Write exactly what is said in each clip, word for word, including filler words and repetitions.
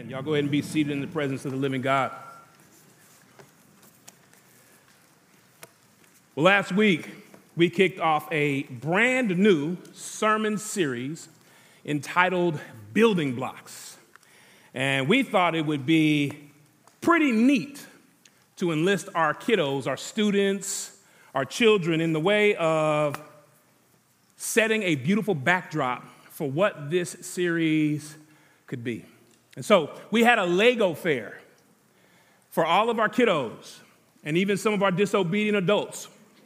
Amen. Y'all go ahead and be seated in the presence of the living God. Well, last week, we kicked off a brand new sermon series entitled Building Blocks. And we thought it would be pretty neat to enlist our kiddos, our students, our children in the way of setting a beautiful backdrop for what this series could be. And so we had a Lego fair for all of our kiddos and even some of our disobedient adults.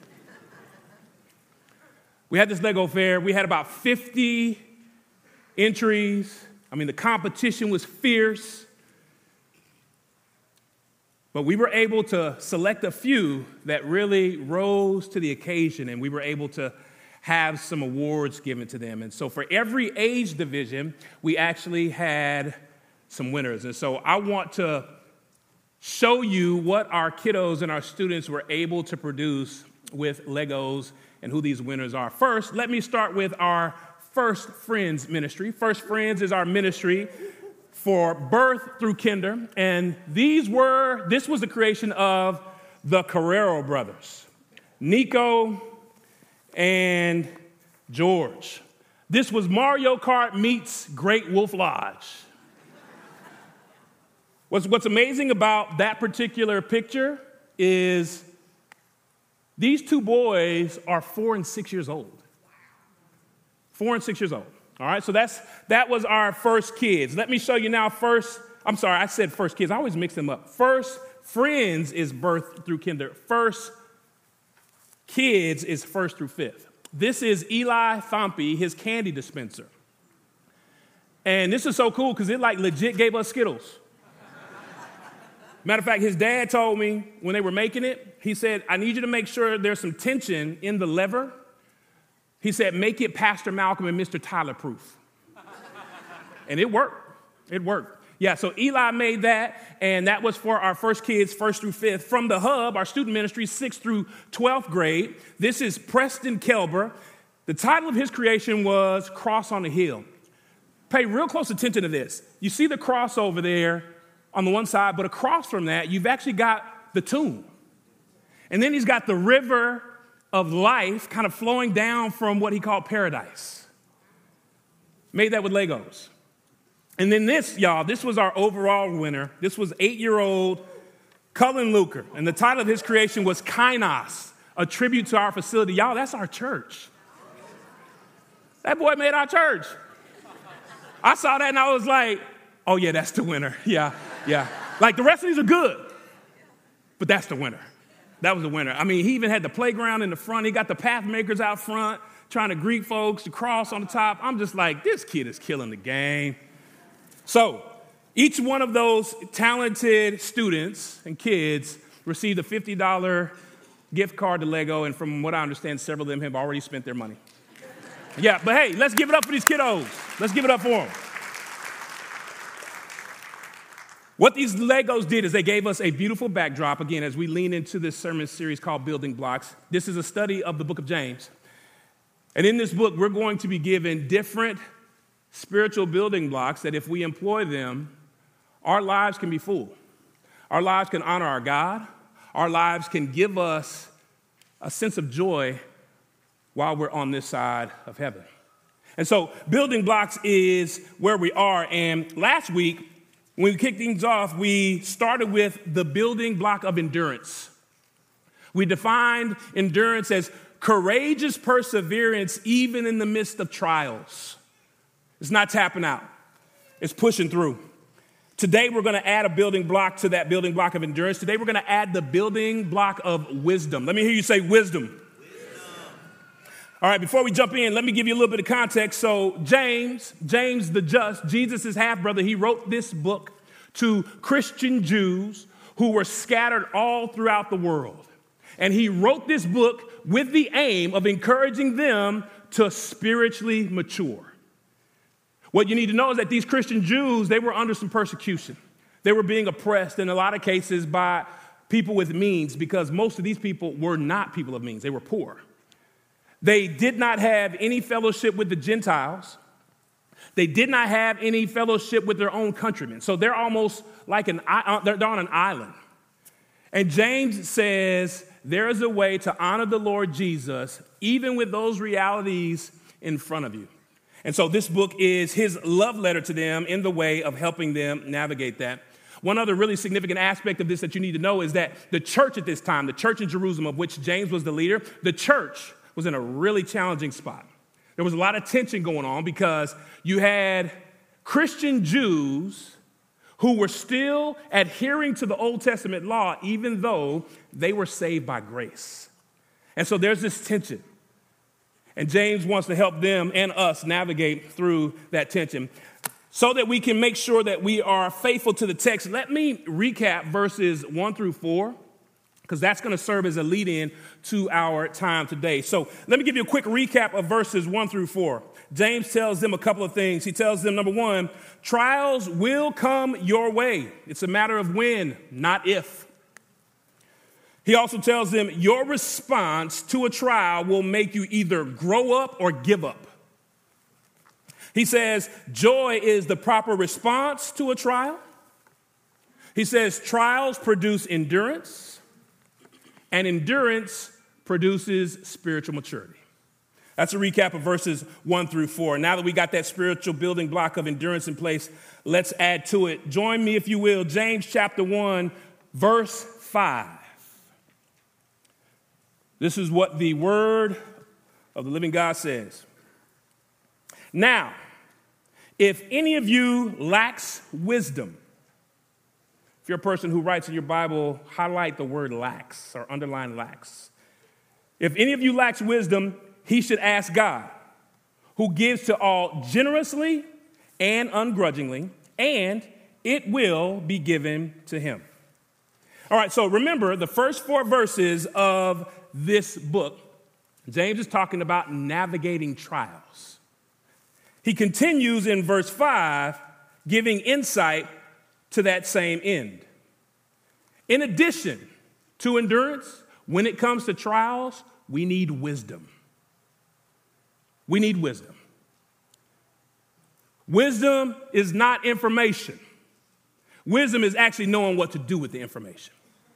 We had this Lego fair. We had about fifty entries. I mean, the competition was fierce. But we were able to select a few that really rose to the occasion, and we were able to have some awards given to them. And so for every age division, we actually had some winners. And so I want to show you what our kiddos and our students were able to produce with Legos and who these winners are. First, let me start with our First Friends ministry. First Friends is our ministry for birth through kinder. And these were, this was the creation of the Carrero brothers, Nico and George. This was Mario Kart meets Great Wolf Lodge. What's, what's amazing about that particular picture is these two boys are four and six years old. Four and six years old. All right, so that's that was our first kids. Let me show you now first, I'm sorry, I said first kids. I always mix them up. First Friends is birth through kinder. First kids is first through fifth. This is Eli Thumpy, his candy dispenser. And this is so cool because it like legit gave us Skittles. Matter of fact, his dad told me when they were making it, he said, I need you to make sure there's some tension in the lever. He said, make it Pastor Malcolm and Mister Tyler proof. And it worked. It worked. Yeah, so Eli made that, and that was for our first kids, first through fifth. From the Hub, our student ministry, sixth through twelfth grade. This is Preston Kelber. The title of his creation was Cross on the Hill. Pay real close attention to this. You see the cross over there on the one side, but across from that, you've actually got the tomb. And then he's got the river of life kind of flowing down from what he called paradise. Made that with Legos. And then this, y'all, this was our overall winner. This was eight-year-old Cullen Luker. And the title of his creation was Kainos, a tribute to our facility. Y'all, that's our church. That boy made our church. I saw that and I was like, oh, yeah, that's the winner. Yeah, yeah. Like the rest of these are good, but that's the winner. That was the winner. I mean, he even had the playground in the front. He got the path makers out front, trying to greet folks, the cross on the top. I'm just like, this kid is killing the game. So each one of those talented students and kids received a fifty dollars gift card to Lego, and from what I understand, several of them have already spent their money. Yeah, but hey, let's give it up for these kiddos. Let's give it up for them. What these Legos did is they gave us a beautiful backdrop, again, as we lean into this sermon series called Building Blocks. This is a study of the book of James. And in this book, we're going to be given different spiritual building blocks that if we employ them, our lives can be full. Our lives can honor our God. Our lives can give us a sense of joy while we're on this side of heaven. And so building blocks is where we are. And last week, when we kicked things off, we started with the building block of endurance. We defined endurance as courageous perseverance even in the midst of trials. It's not tapping out. It's pushing through. Today, we're going to add a building block to that building block of endurance. Today, we're going to add the building block of wisdom. Let me hear you say wisdom. All right, before we jump in, let me give you a little bit of context. So James, James the Just, Jesus' half-brother, he wrote this book to Christian Jews who were scattered all throughout the world. And he wrote this book with the aim of encouraging them to spiritually mature. What you need to know is that these Christian Jews, they were under some persecution. They were being oppressed in a lot of cases by people with means because most of these people were not people of means. They were poor. They did not have any fellowship with the Gentiles. They did not have any fellowship with their own countrymen. So they're almost like an, they're on an island. And James says there is a way to honor the Lord Jesus, even with those realities in front of you. And so this book is his love letter to them in the way of helping them navigate that. One other really significant aspect of this that you need to know is that the church at this time, the church in Jerusalem, of which James was the leader, the church was in a really challenging spot. There was a lot of tension going on because you had Christian Jews who were still adhering to the Old Testament law, even though they were saved by grace. And so there's this tension. And James wants to help them and us navigate through that tension so that we can make sure that we are faithful to the text. Let me recap verses one through four, because that's going to serve as a lead-in to our time today. So let me give you a quick recap of verses one through four. James tells them a couple of things. He tells them, number one, trials will come your way. It's a matter of when, not if. He also tells them your response to a trial will make you either grow up or give up. He says joy is the proper response to a trial. He says trials produce endurance. And endurance produces spiritual maturity. That's a recap of verses one through four. Now that we got that spiritual building block of endurance in place, let's add to it. Join me, if you will, James chapter one, verse five. This is what the word of the living God says. Now, if any of you lacks wisdom, if you're a person who writes in your Bible, highlight the word lacks or underline lacks. If any of you lacks wisdom, he should ask God, who gives to all generously and ungrudgingly, and it will be given to him. All right, so remember the first four verses of this book, James is talking about navigating trials. He continues in verse five, giving insight to that same end. In addition to endurance, when it comes to trials, we need wisdom. We need wisdom. Wisdom is not information. Wisdom is actually knowing what to do with the information.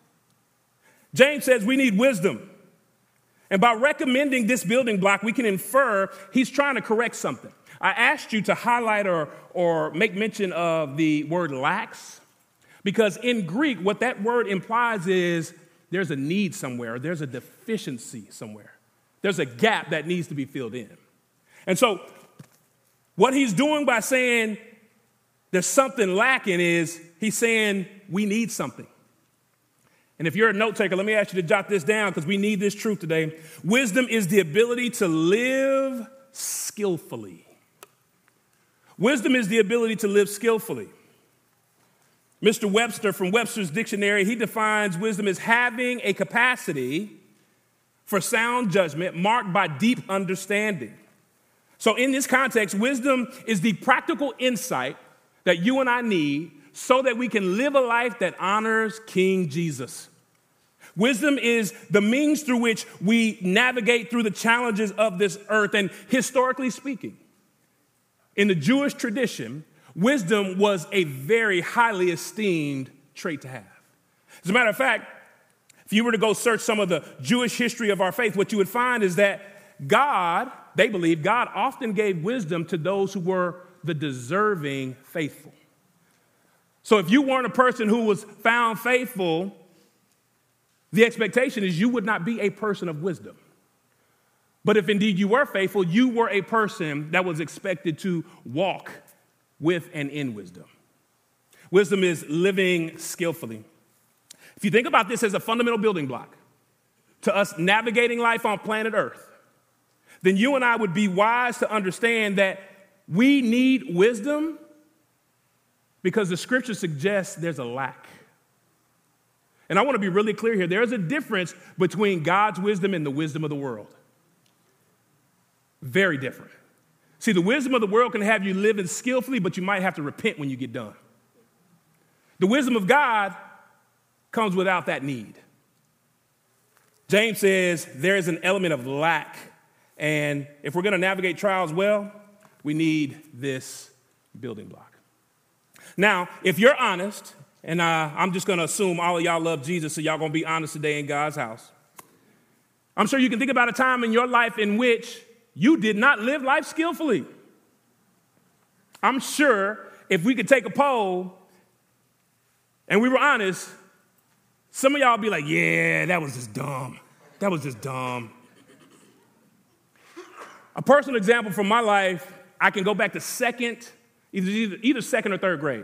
James says we need wisdom. And by recommending this building block, we can infer he's trying to correct something. I asked you to highlight or, or make mention of the word lacks, because in Greek, what that word implies is there's a need somewhere, or there's a deficiency somewhere. There's a gap that needs to be filled in. And so what he's doing by saying there's something lacking is he's saying we need something. And if you're a note taker, let me ask you to jot this down because we need this truth today. Wisdom is the ability to live skillfully. Wisdom is the ability to live skillfully. Mister Webster from Webster's Dictionary, he defines wisdom as having a capacity for sound judgment marked by deep understanding. So in this context, wisdom is the practical insight that you and I need so that we can live a life that honors King Jesus. Wisdom is the means through which we navigate through the challenges of this earth. And historically speaking, in the Jewish tradition, wisdom was a very highly esteemed trait to have. As a matter of fact, if you were to go search some of the Jewish history of our faith, what you would find is that God, they believe, God often gave wisdom to those who were the deserving faithful. So if you weren't a person who was found faithful, the expectation is you would not be a person of wisdom. But if indeed you were faithful, you were a person that was expected to walk with and in wisdom. Wisdom is living skillfully. If you think about this as a fundamental building block to us navigating life on planet Earth, then you and I would be wise to understand that we need wisdom because the scripture suggests there's a lack. And I want to be really clear here. There is a difference between God's wisdom and the wisdom of the world. Very different. See, the wisdom of the world can have you living skillfully, but you might have to repent when you get done. The wisdom of God comes without that need. James says there is an element of lack. And if we're going to navigate trials well, We need this building block. Now, if you're honest, and uh, I'm just going to assume all of y'all love Jesus, so y'all going to be honest today in God's house. I'm sure you can think about a time in your life in which you did not live life skillfully. I'm sure if we could take a poll and we were honest, some of y'all would be like, yeah, that was just dumb. That was just dumb. A personal example from my life, I can go back to second, either, either second or third grade.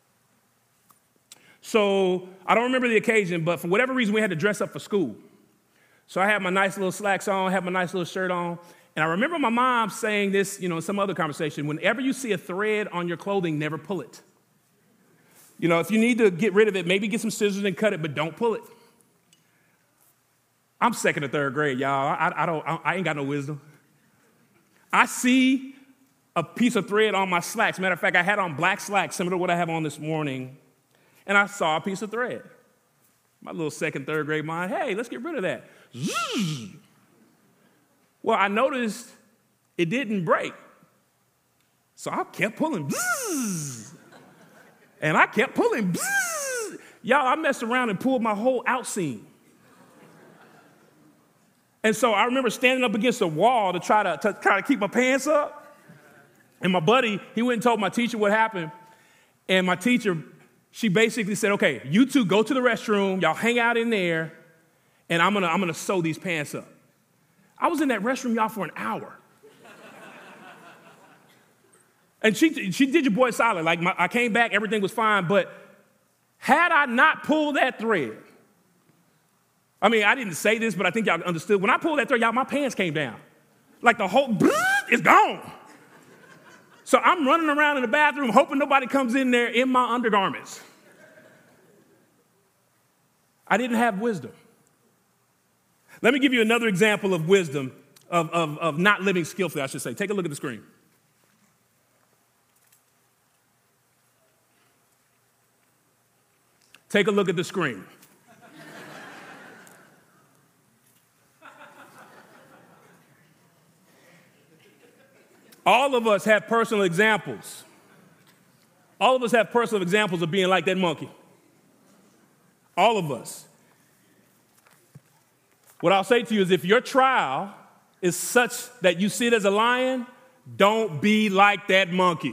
So I don't remember the occasion, but for whatever reason, we had to dress up for school. So I had my nice little slacks on, had my nice little shirt on. And I remember my mom saying this, you know, in some other conversation, whenever you see a thread on your clothing, never pull it. You know, if you need to get rid of it, maybe get some scissors and cut it, but don't pull it. I'm second or third grade, y'all. I, I, don't, I ain't got no wisdom. I see a piece of thread on my slacks. Matter of fact, I had on black slacks, similar to what I have on this morning, and I saw a piece of thread. My little second, third grade mind, hey, let's get rid of that. Zzz. Well, I noticed it didn't break. So I kept pulling. Bzzz. And I kept pulling. Bzzz. Y'all, I messed around and pulled my whole outseam. And so I remember standing up against a wall to try to, to try to keep my pants up. And my buddy, he went and told my teacher what happened. And my teacher, she basically said, okay, you two go to the restroom. Y'all hang out in there. And I'm going to I'm gonna sew these pants up. I was in that restroom, y'all, for an hour. And she she did your boy solid. Like, my, I came back, everything was fine. But had I not pulled that thread, I mean, I didn't say this, but I think y'all understood. When I pulled that thread, y'all, my pants came down. Like the whole is gone. So I'm running around in the bathroom hoping nobody comes in there in my undergarments. I didn't have wisdom. Let me give you another example of wisdom, of, of, of not living skillfully, I should say. Take a look at the screen. Take a look at the screen. All of us have personal examples. All of us have personal examples of being like that monkey. All of us. What I'll say to you is if your trial is such that you sit as a lion, don't be like that monkey.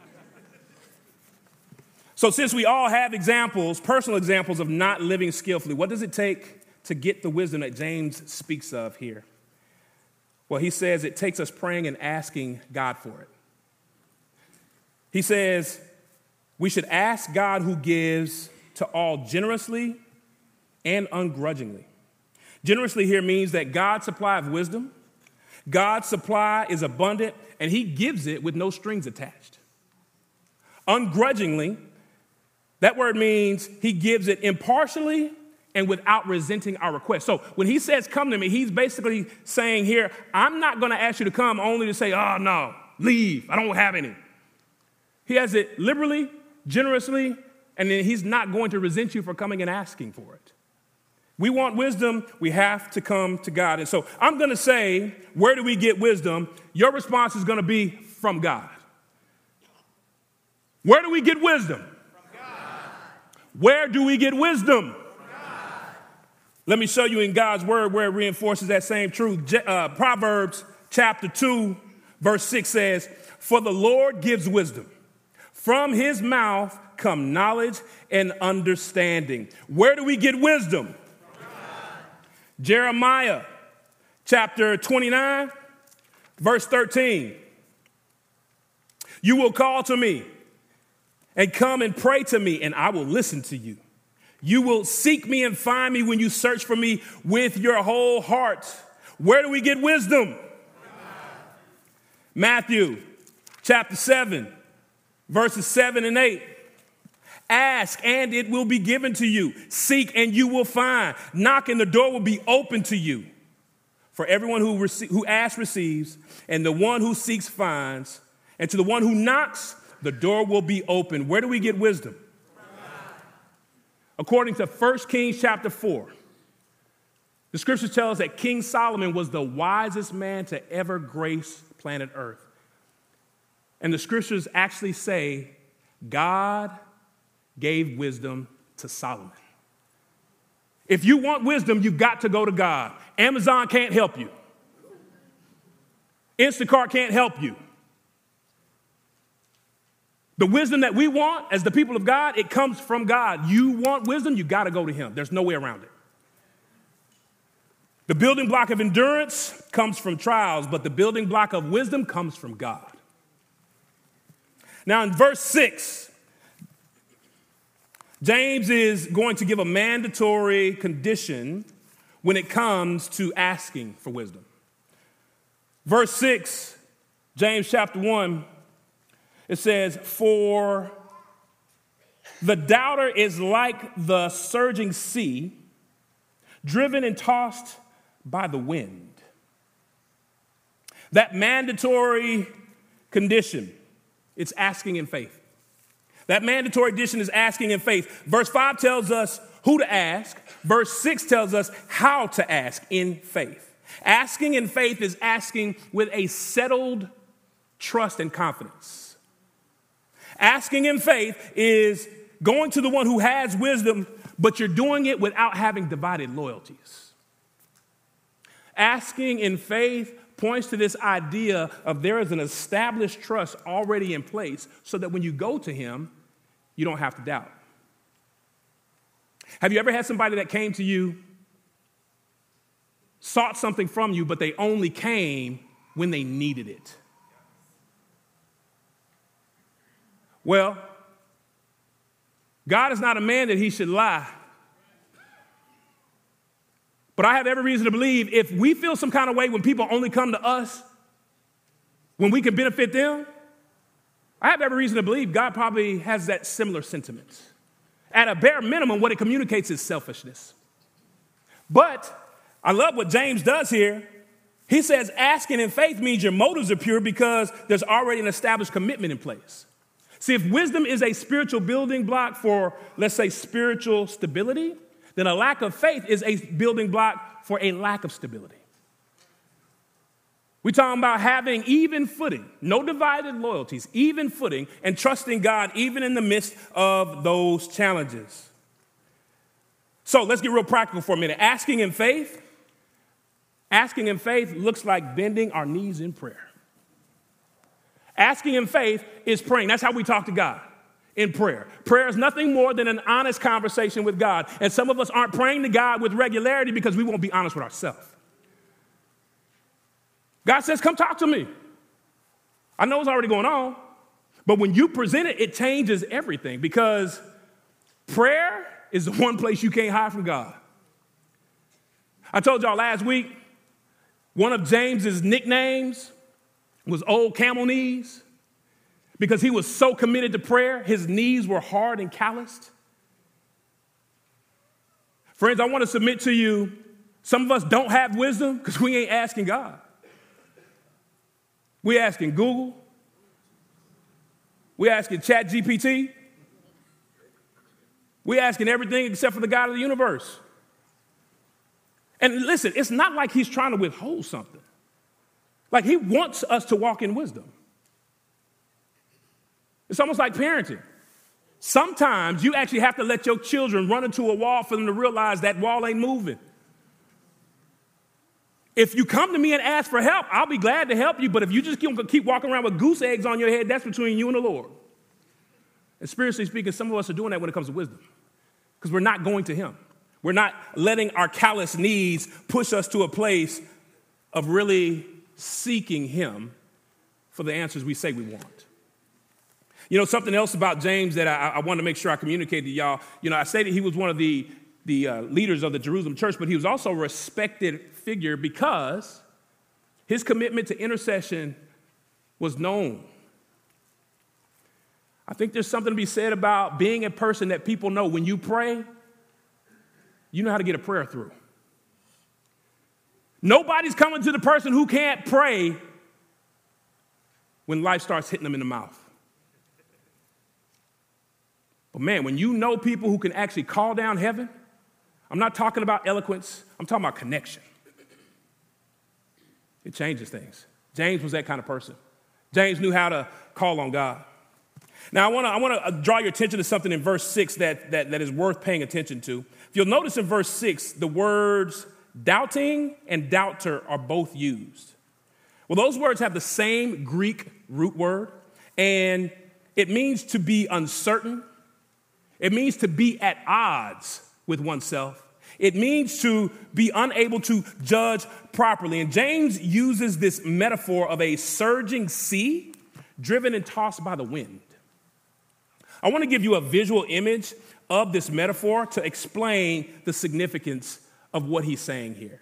So since we all have examples, personal examples of not living skillfully, what does it take to get the wisdom that James speaks of here? Well, he says it takes us praying and asking God for it. He says we should ask God who gives to all generously and ungrudgingly. Generously here means that God's supply of wisdom, God's supply is abundant, and he gives it with no strings attached. Ungrudgingly, that word means he gives it impartially and without resenting our request. So when he says come to me, he's basically saying here, I'm not going to ask you to come only to say, oh, no, leave. I don't have any. He has it liberally, generously, and then he's not going to resent you for coming and asking for it. We want wisdom, we have to come to God. And so I'm going to say, where do we get wisdom? Your response is going to be from God. Where do we get wisdom? From God. Where do we get wisdom? From God. Let me show you in God's word where it reinforces that same truth. Uh, Proverbs chapter two, verse six says, for the Lord gives wisdom. From his mouth come knowledge and understanding. Where do we get wisdom? Jeremiah chapter twenty-nine, verse thirteen. You will call to me and come and pray to me, and I will listen to you. You will seek me and find me when you search for me with your whole heart. Where do we get wisdom? Matthew chapter seven, verses seven and eight. Ask, and it will be given to you. Seek, and you will find. Knock, and the door will be open to you. For everyone who, rece- who asks receives, and the one who seeks finds. And to the one who knocks, the door will be open. Where do we get wisdom? According to First Kings chapter four, the scriptures tell us that King Solomon was the wisest man to ever grace planet Earth. And the scriptures actually say God gave wisdom to Solomon. If you want wisdom, you've got to go to God. Amazon can't help you. Instacart can't help you. The wisdom that we want as the people of God, it comes from God. You want wisdom, you got to go to him. There's no way around it. The building block of endurance comes from trials, but the building block of wisdom comes from God. Now in verse six, James is going to give a mandatory condition when it comes to asking for wisdom. Verse six, James chapter one, it says, "For the doubter is like the surging sea, driven and tossed by the wind." That mandatory condition, it's asking in faith. That mandatory condition is asking in faith. Verse five tells us who to ask. Verse six tells us how to ask in faith. Asking in faith is asking with a settled trust and confidence. Asking in faith is going to the one who has wisdom, but you're doing it without having divided loyalties. Asking in faith points to this idea of there is an established trust already in place so that when you go to him, you don't have to doubt. Have you ever had somebody that came to you, sought something from you, but they only came when they needed it? Well, God is not a man that he should lie. But I have every reason to believe if we feel some kind of way when people only come to us, when we can benefit them, I have every reason to believe God probably has that similar sentiment. At a bare minimum, what it communicates is selfishness. But I love what James does here. He says asking in faith means your motives are pure because there's already an established commitment in place. See, if wisdom is a spiritual building block for, let's say, spiritual stability, then a lack of faith is a building block for a lack of stability. We're talking about having even footing, no divided loyalties, even footing, and trusting God even in the midst of those challenges. So let's get real practical for a minute. Asking in faith, asking in faith looks like bending our knees in prayer. Asking in faith is praying. That's how we talk to God, in prayer. Prayer is nothing more than an honest conversation with God. And some of us aren't praying to God with regularity because we won't be honest with ourselves. God says, come talk to me. I know it's already going on, but when you present it, it changes everything because prayer is the one place you can't hide from God. I told y'all last week, one of James's nicknames was Old Camel Knees because he was so committed to prayer, his knees were hard and calloused. Friends, I want to submit to you, some of us don't have wisdom because we ain't asking God. We're asking Google. We're asking Chat G P T. We're asking everything except for the God of the universe. And listen, it's not like he's trying to withhold something. Like he wants us to walk in wisdom. It's almost like parenting. Sometimes you actually have to let your children run into a wall for them to realize that wall ain't moving. If you come to me and ask for help, I'll be glad to help you. But if you just keep, keep walking around with goose eggs on your head, that's between you and the Lord. And spiritually speaking, some of us are doing that when it comes to wisdom because we're not going to him. We're not letting our callous knees push us to a place of really seeking him for the answers we say we want. You know, something else about James that I, I want to make sure I communicate to y'all. You know, I say that he was one of the, the uh, leaders of the Jerusalem church, but he was also a respected figure because his commitment to intercession was known. I think there's something to be said about being a person that people know when you pray, you know how to get a prayer through. Nobody's coming to the person who can't pray when life starts hitting them in the mouth. But man, when you know people who can actually call down heaven, I'm not talking about eloquence, I'm talking about connection. It changes things. James was that kind of person. James knew how to call on God. Now, I want to I want to draw your attention to something in verse six that, that, that is worth paying attention to. If you'll notice in verse six, the words doubting and doubter are both used. Well, those words have the same Greek root word, and it means to be uncertain. It means to be at odds with oneself. It means to be unable to judge properly. And James uses this metaphor of a surging sea driven and tossed by the wind. I want to give you a visual image of this metaphor to explain the significance of what he's saying here.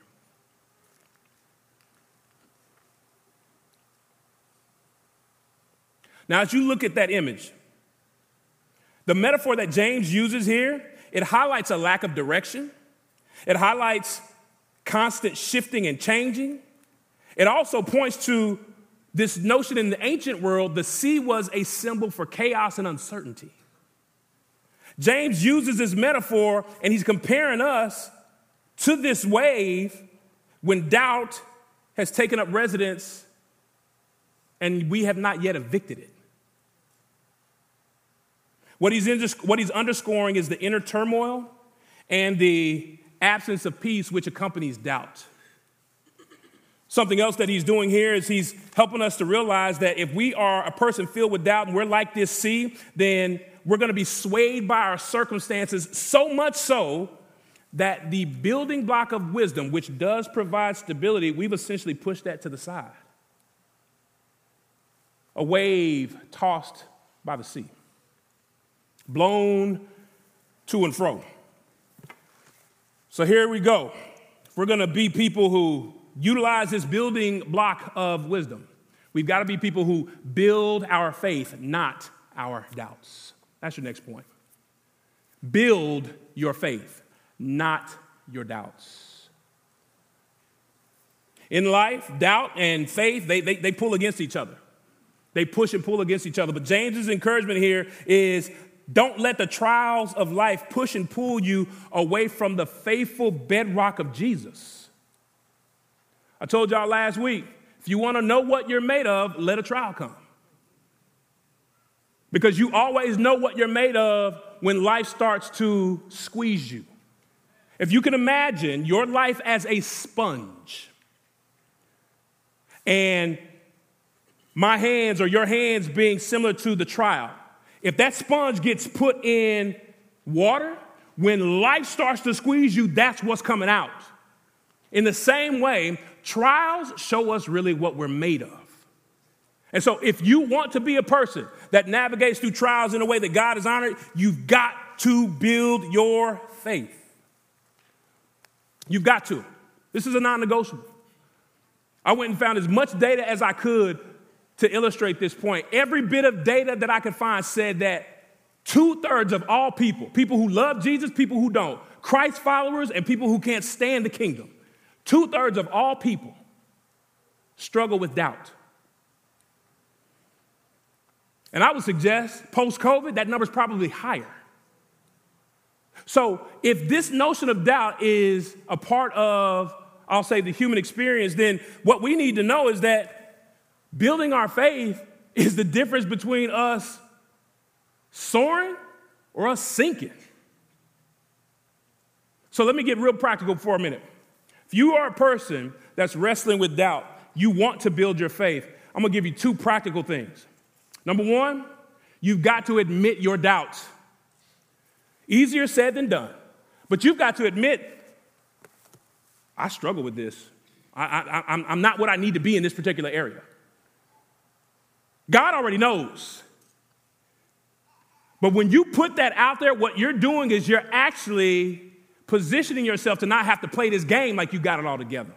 Now, as you look at that image, the metaphor that James uses here, it highlights a lack of direction. It highlights constant shifting and changing. It also points to this notion in the ancient world, the sea was a symbol for chaos and uncertainty. James uses this metaphor, and he's comparing us to this wave when doubt has taken up residence and we have not yet evicted it. What he's, in, what he's underscoring is the inner turmoil and the absence of peace which accompanies doubt. Something else that he's doing here is he's helping us to realize that if we are a person filled with doubt and we're like this sea, then we're going to be swayed by our circumstances, so much so that the building block of wisdom, which does provide stability, we've essentially pushed that to the side. A wave tossed by the sea, blown to and fro. So here we go. We're going to be people who utilize this building block of wisdom. We've got to be people who build our faith, not our doubts. That's your next point. Build your faith, not your doubts. In life, doubt and faith, they, they, they pull against each other. They push and pull against each other. But James's encouragement here is don't let the trials of life push and pull you away from the faithful bedrock of Jesus. I told y'all last week, if you want to know what you're made of, let a trial come. Because you always know what you're made of when life starts to squeeze you. If you can imagine your life as a sponge, and my hands or your hands being similar to the trial, if that sponge gets put in water, when life starts to squeeze you, that's what's coming out. In the same way, trials show us really what we're made of. And so if you want to be a person that navigates through trials in a way that God is honored, you've got to build your faith. You've got to. This is a non-negotiable. I went and found as much data as I could to illustrate this point. Every bit of data that I could find said that two-thirds of all people, people who love Jesus, people who don't, Christ followers, and people who can't stand the kingdom, two-thirds of all people struggle with doubt. And I would suggest post-COVID, that number's probably higher. So if this notion of doubt is a part of, I'll say, the human experience, then what we need to know is that building our faith is the difference between us soaring or us sinking. So let me get real practical for a minute. If you are a person that's wrestling with doubt, you want to build your faith, I'm going to give you two practical things. Number one, you've got to admit your doubts. Easier said than done. But you've got to admit, I struggle with this. I, I, I'm, I'm not what I need to be in this particular area. God already knows. But when you put that out there, what you're doing is you're actually positioning yourself to not have to play this game like you got it all together.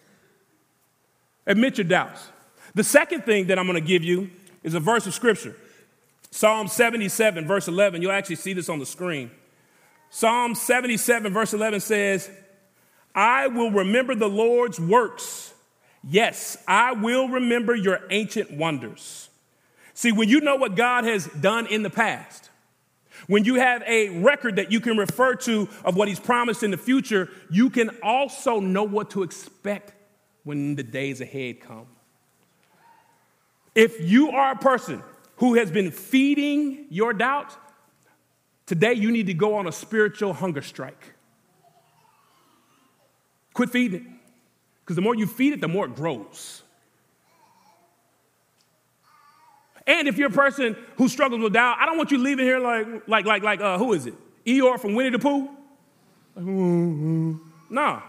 Admit your doubts. The second thing that I'm going to give you is a verse of scripture. Psalm seventy-seven, verse eleven. You'll actually see this on the screen. Psalm seventy-seven, verse eleven says, I will remember the Lord's works. Yes, I will remember your ancient wonders. See, when you know what God has done in the past, when you have a record that you can refer to of what he's promised in the future, you can also know what to expect when the days ahead come. If you are a person who has been feeding your doubt, today you need to go on a spiritual hunger strike. Quit feeding it. Because the more you feed it, the more it grows. And if you're a person who struggles with doubt, I don't want you leaving here like, like, like, like, uh, who is it? Eeyore from Winnie the Pooh? Like, mm-hmm. No.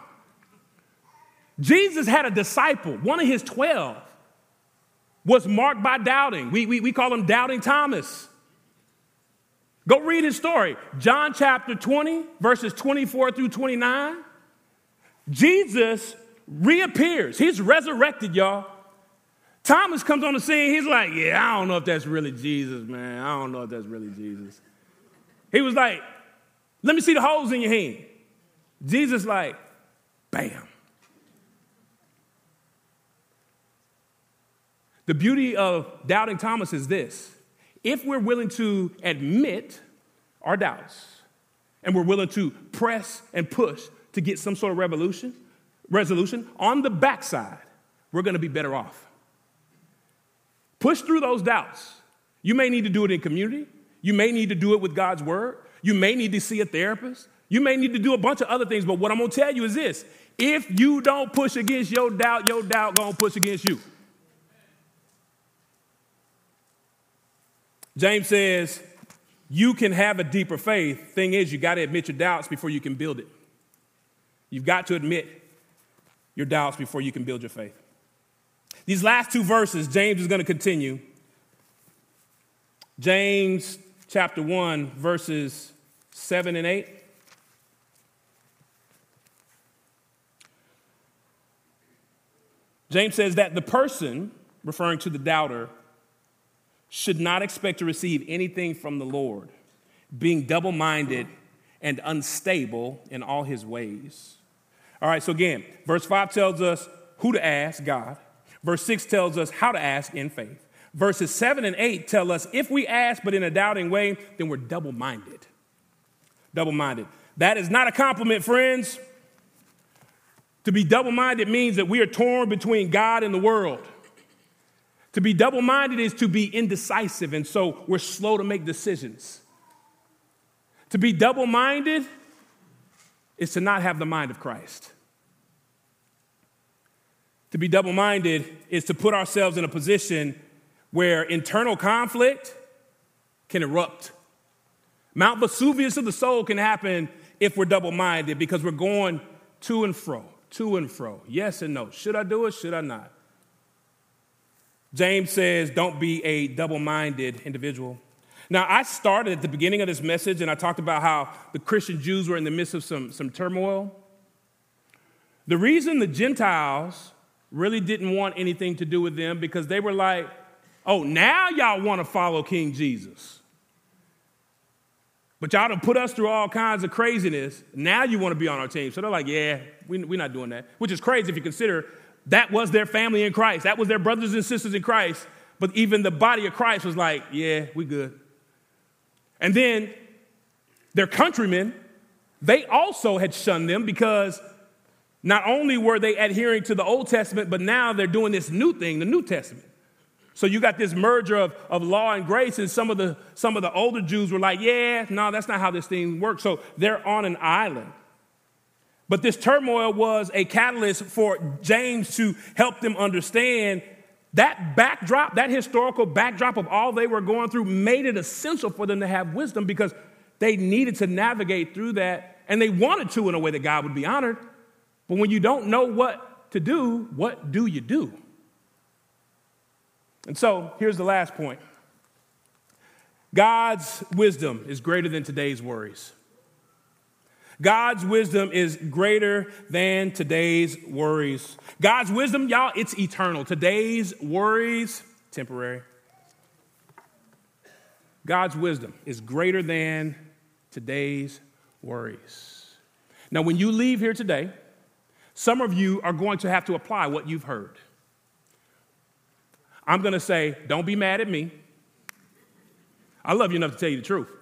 Jesus had a disciple, one of his twelve, was marked by doubting. We, we, we call him Doubting Thomas. Go read his story. John chapter twenty, verses twenty-four through twenty-nine. Jesus reappears. He's resurrected, y'all. Thomas comes on the scene. He's like, yeah, I don't know if that's really Jesus, man. I don't know if that's really Jesus. He was like, let me see the holes in your hand. Jesus like, bam. The beauty of Doubting Thomas is this. If we're willing to admit our doubts and we're willing to press and push to get some sort of revolution, resolution, on the backside, we're going to be better off. Push through those doubts. You may need to do it in community. You may need to do it with God's word. You may need to see a therapist. You may need to do a bunch of other things. But what I'm going to tell you is this. If you don't push against your doubt, your doubt going to push against you. James says, you can have a deeper faith. Thing is, you got to admit your doubts before you can build it. You've got to admit your doubts before you can build your faith. These last two verses, James is going to continue. James chapter one, verses seven and eight. James says that the person, referring to the doubter, should not expect to receive anything from the Lord, being double-minded and unstable in all his ways. All right, so again, verse five tells us who to ask, God. Verse six tells us how to ask in faith. Verses seven and eight tell us if we ask but in a doubting way, then we're double-minded. Double-minded. That is not a compliment, friends. To be double-minded means that we are torn between God and the world. To be double-minded is to be indecisive, and so we're slow to make decisions. To be double-minded is to not have the mind of Christ. To be double-minded is to put ourselves in a position where internal conflict can erupt. Mount Vesuvius of the soul can happen if we're double-minded because we're going to and fro, to and fro, yes and no. Should I do it? Should I not? James says, don't be a double-minded individual. Now, I started at the beginning of this message, and I talked about how the Christian Jews were in the midst of some, some turmoil. The reason the Gentiles really didn't want anything to do with them because they were like, oh, now y'all want to follow King Jesus. But y'all done put us through all kinds of craziness. Now you want to be on our team. So they're like, yeah, we, we're not doing that, which is crazy if you consider that was their family in Christ. That was their brothers and sisters in Christ. But even the body of Christ was like, yeah, we good. And then their countrymen, they also had shunned them because not only were they adhering to the Old Testament, but now they're doing this new thing, the New Testament. So you got this merger of, of law and grace, and some of the some of the older Jews were like, yeah, no, that's not how this thing works. So they're on an island. But this turmoil was a catalyst for James to help them understand that backdrop, that historical backdrop of all they were going through made it essential for them to have wisdom because they needed to navigate through that, and they wanted to in a way that God would be honored. But when you don't know what to do, what do you do? And so here's the last point. God's wisdom is greater than today's worries. God's wisdom is greater than today's worries. God's wisdom, y'all, it's eternal. Today's worries, temporary. God's wisdom is greater than today's worries. Now, when you leave here today, some of you are going to have to apply what you've heard. I'm going to say, don't be mad at me. I love you enough to tell you the truth.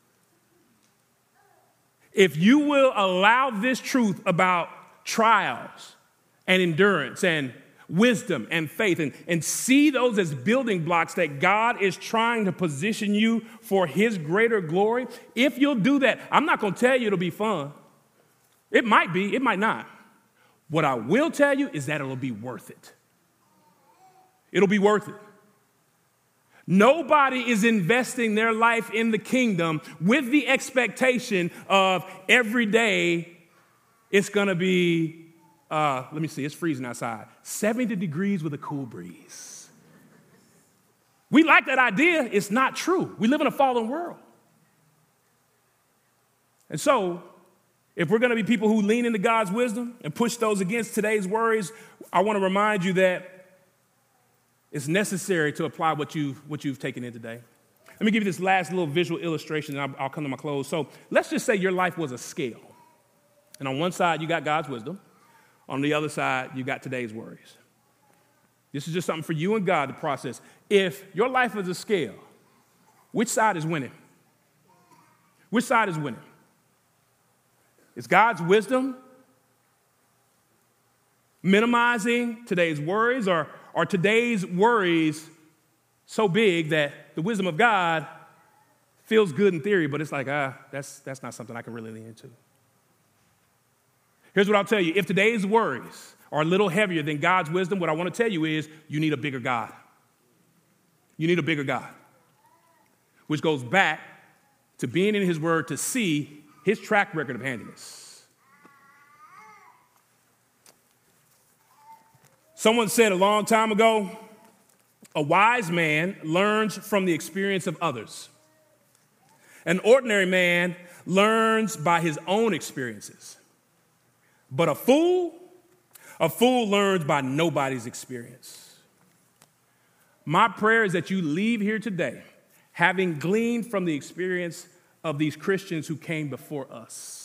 If you will allow this truth about trials and endurance and wisdom and faith, and, and see those as building blocks that God is trying to position you for his greater glory, if you'll do that, I'm not going to tell you it'll be fun. It might be, it might not. What I will tell you is that it'll be worth it. It'll be worth it. Nobody is investing their life in the kingdom with the expectation of every day it's going to be, uh, let me see, it's freezing outside, seventy degrees with a cool breeze. We like that idea. It's not true. We live in a fallen world. And so, if we're going to be people who lean into God's wisdom and push those against today's worries, I want to remind you that it's necessary to apply what you've, what you've taken in today. Let me give you this last little visual illustration, and I'll, I'll come to my close. So let's just say your life was a scale. And on one side, you got God's wisdom. On the other side, you got today's worries. This is just something for you and God to process. If your life is a scale, which side is winning? Which side is winning? Is God's wisdom minimizing today's worries, or are today's worries so big that the wisdom of God feels good in theory, but it's like, ah, that's, that's not something I can really lean into? Here's what I'll tell you. If today's worries are a little heavier than God's wisdom, what I want to tell you is you need a bigger God. You need a bigger God, which goes back to being in his word to see his track record of handiness. Someone said a long time ago, a wise man learns from the experience of others. An ordinary man learns by his own experiences. But a fool, a fool learns by nobody's experience. My prayer is that you leave here today having gleaned from the experience of these Christians who came before us.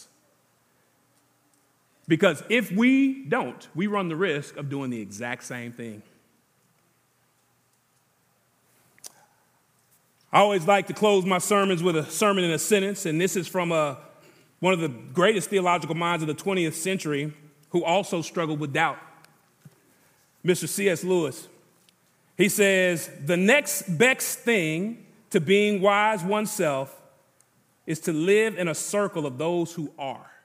Because if we don't, we run the risk of doing the exact same thing. I always like to close my sermons with a sermon in a sentence, and this is from a, one of the greatest theological minds of the twentieth century who also struggled with doubt, Mister C S Lewis. He says, the next best thing to being wise oneself is to live in a circle of those who are.